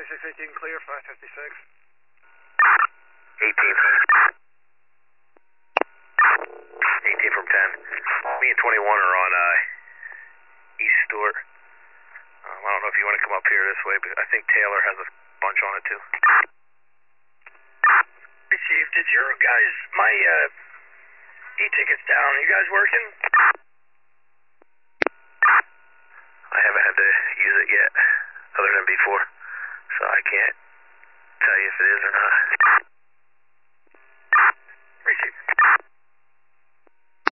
2618 clear, 556. 18. 18 from 10. Me and 21 are on East Stewart. I don't know if you want to come up here this way, but I think Taylor has a bunch on it too. Hey, Chief, did your guys, my e-tickets down, are you guys working? I haven't had to use it yet, other than before, so I can't tell you if it is or not. Hey, Chief.